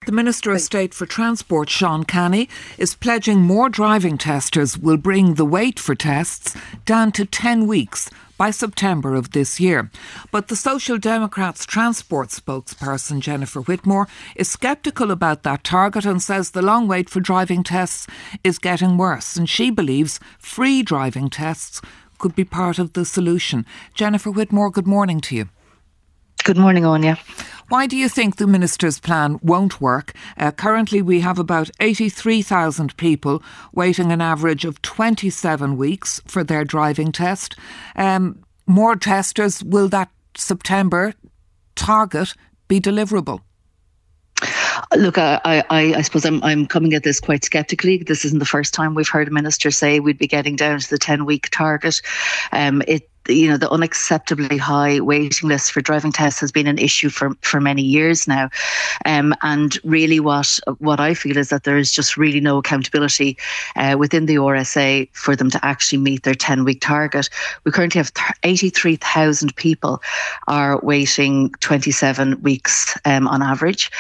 The Minister of State for Transport, Sean Canny, is pledging more driving testers will bring the wait for tests down to 10 weeks by September of this year. But the Social Democrats' transport spokesperson, Jennifer Whitmore, is sceptical about that target and says the long wait for driving tests is getting worse. And she believes free driving tests could be part of the solution. Jennifer Whitmore, good morning to you. Good morning, Anya. Why do you think the Minister's plan won't work? Currently, we have about 83,000 people waiting an average of 27 weeks for their driving test. More testers, will that September target be deliverable? Look, I suppose I'm coming at this quite sceptically. This isn't the first time we've heard a minister say we'd be getting down to the 10-week target. The unacceptably high waiting list for driving tests has been an issue for many years now. And really what I feel is that there is just really no accountability within the RSA for them to actually meet their 10-week target. We currently have 83,000 people are waiting 27 weeks on average.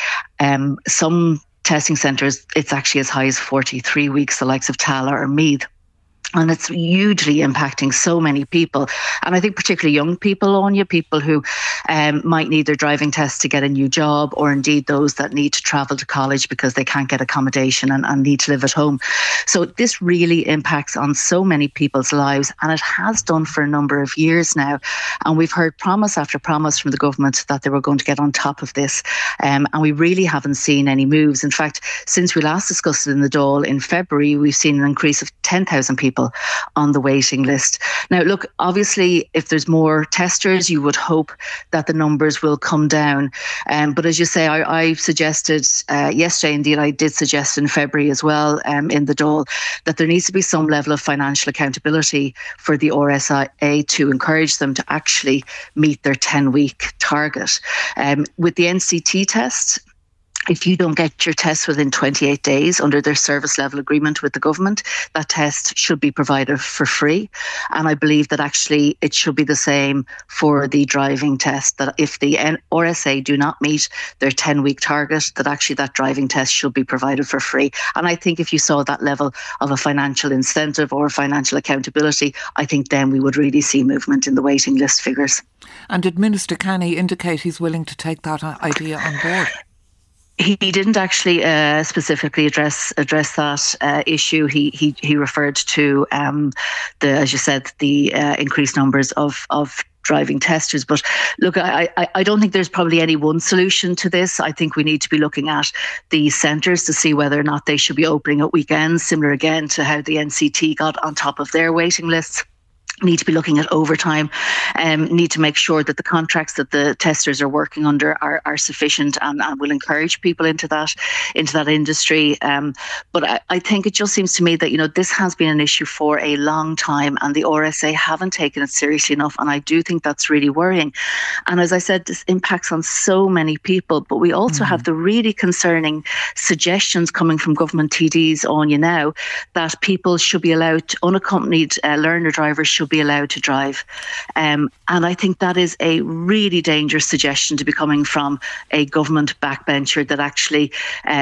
Some testing centres, it's actually as high as 43 weeks, the likes of Tala or Meath. And it's hugely impacting so many people. And I think particularly young people, Anya, people who might need their driving test to get a new job, or indeed those that need to travel to college because they can't get accommodation and need to live at home. So this really impacts on so many people's lives, and it has done for a number of years now. And we've heard promise after promise from the government that they were going to get on top of this. And we really haven't seen any moves. In fact, since we last discussed it in the Dáil in February, we've seen an increase of 10,000 people on the waiting list. Now, look, obviously, if there's more testers, you would hope that the numbers will come down. But as you say, I suggested yesterday, indeed I did suggest in February as well in the Dáil, that there needs to be some level of financial accountability for the RSA to encourage them to actually meet their 10-week target. With the NCT test, if you don't get your test within 28 days under their service level agreement with the government, that test should be provided for free. And I believe that actually it should be the same for the driving test, that if the RSA do not meet their 10-week target, that actually that driving test should be provided for free. And I think if you saw that level of a financial incentive or financial accountability, I think then we would really see movement in the waiting list figures. And did Minister Canny indicate he's willing to take that idea on board? He didn't actually specifically address that issue. He referred to as you said, the increased numbers of driving testers. But look, I don't think there's probably any one solution to this. I think we need to be looking at the centres to see whether or not they should be opening at weekends, similar again to how the NCT got on top of their waiting lists. Need to be looking at overtime, need to make sure that the contracts that the testers are working under are sufficient and will encourage people into that industry. But I think it just seems to me that, this has been an issue for a long time and the RSA haven't taken it seriously enough. And I do think that's really worrying. And as I said, this impacts on so many people, but we also have the really concerning suggestions coming from government TDs on you now that people should be allowed, unaccompanied learner drivers should be allowed to drive. And I think that is a really dangerous suggestion to be coming from a government backbencher, that actually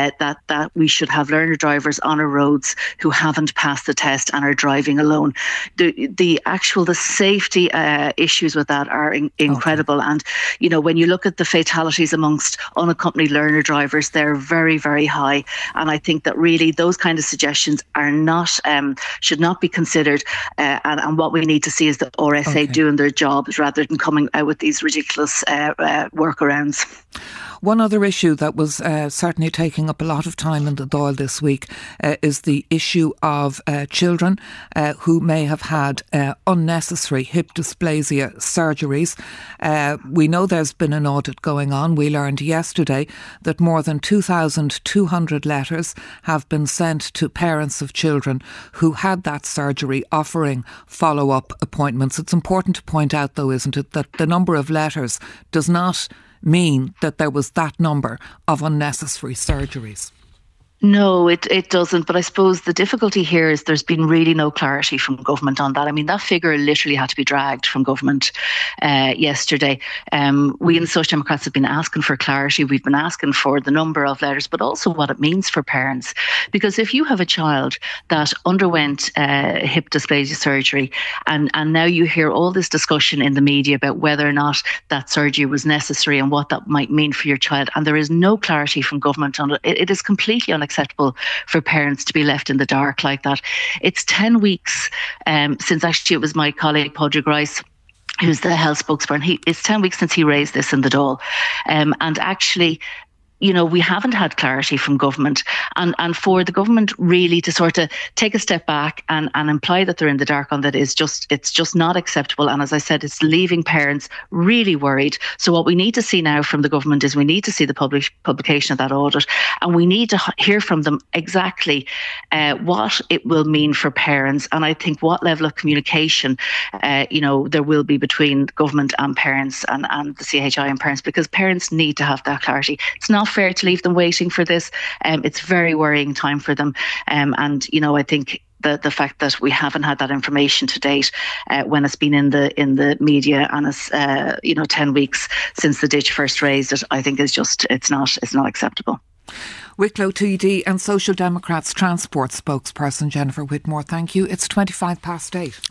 that we should have learner drivers on our roads who haven't passed the test and are driving alone. The safety issues with that are incredible. Okay. And, when you look at the fatalities amongst unaccompanied learner drivers, they're very, very high. And I think that really those kind of suggestions are not, should not be considered. And what we need to see is the RSA doing their jobs rather than coming out with these ridiculous workarounds. One other issue that was certainly taking up a lot of time in the Dáil this week is the issue of children who may have had unnecessary hip dysplasia surgeries. We know there's been an audit going on. We learned yesterday that more than 2,200 letters have been sent to parents of children who had that surgery, offering follow-up appointments. It's important to point out, though, isn't it, that the number of letters does not mean that there was that number of unnecessary surgeries. No, it doesn't. But I suppose the difficulty here is there's been really no clarity from government on that. I mean, that figure literally had to be dragged from government yesterday. We in the Social Democrats have been asking for clarity. We've been asking for the number of letters, but also what it means for parents. Because if you have a child that underwent hip dysplasia surgery, and now you hear all this discussion in the media about whether or not that surgery was necessary and what that might mean for your child, and there is no clarity from government on it, it is completely unacceptable for parents to be left in the dark like that. It's 10 weeks since actually it was my colleague Padraig Rice, who's the health spokesperson. It's 10 weeks since he raised this in the Dáil. And actually, we haven't had clarity from government, and for the government really to sort of take a step back and imply that they're in the dark on that it's just not acceptable. And as I said, it's leaving parents really worried. So what we need to see now from the government is we need to see the publication of that audit, and we need to hear from them exactly what it will mean for parents, and I think what level of communication there will be between government and parents and the CHI and parents, because parents need to have that clarity. It's not fair to leave them waiting for this. It's very worrying time for them. And, I think the fact that we haven't had that information to date when it's been in the media, and it's 10 weeks since the Ditch first raised it, I think is just it's not acceptable. Wicklow TD and Social Democrats Transport spokesperson Jennifer Whitmore, thank you. It's 8:25.